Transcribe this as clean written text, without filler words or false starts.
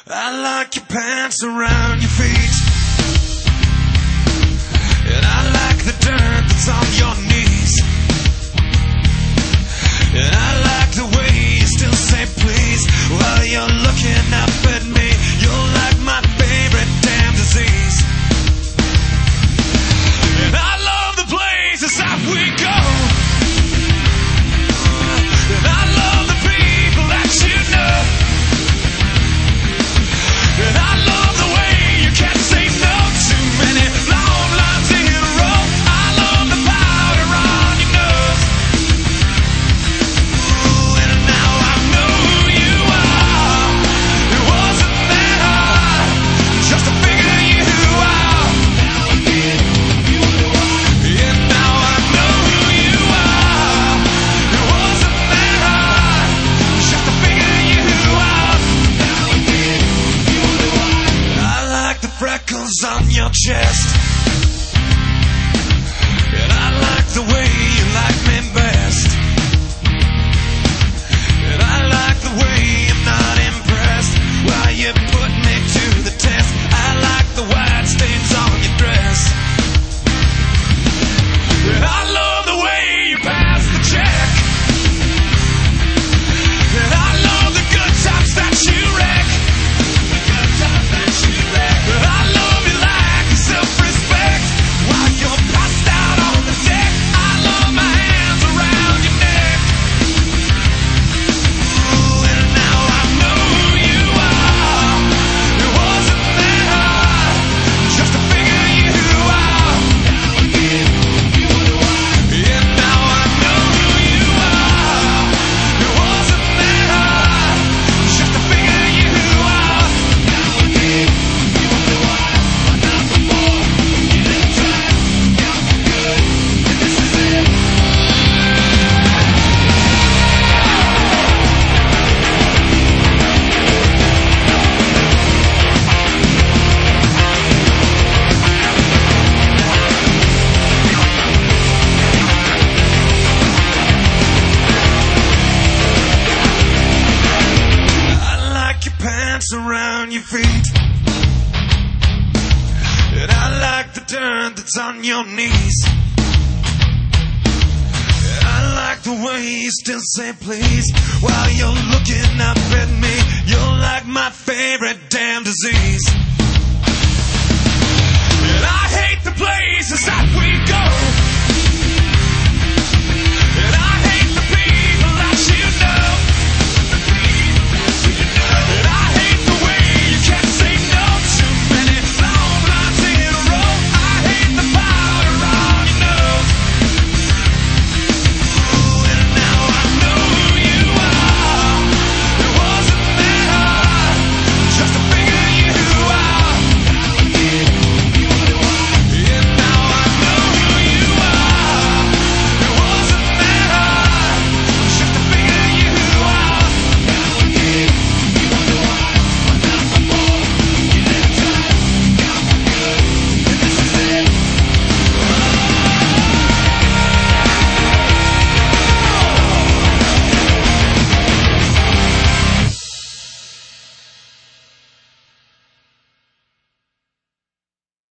I like your pants around your feet, and I like the dirt that's on your knees, and I like the way you still say please while you're looking up at me. You're like my favorite damn disease, and I love the places that we go, and I love the people that you know, and I love the way you can't say no to many long lines in a row. I love the powder on your nose. Ooh, and now I know who you are. It wasn't that hard just to figure you out. And now I know who you are. It wasn't that hard just to figure you out. I like the freckles on your chest, and I like the way you like me best, and I like the way I'm not impressed while you put me to the test. I like the white stains on your dress, and I love the way you pass the check, and I love the good times that you wreck. But I love you like self-respect while you're passed out on the deck. I love my hands around your neck. Ooh, and now I know who you are. It wasn't that hard just to figure you out. And now I know who you are. It wasn't that hard just to figure you out. I like your pants around your feet, and I like the dirt that's on your knees, and I like the way you still say please while you're looking up at me. You're like my favorite damn disease, and I hate the places I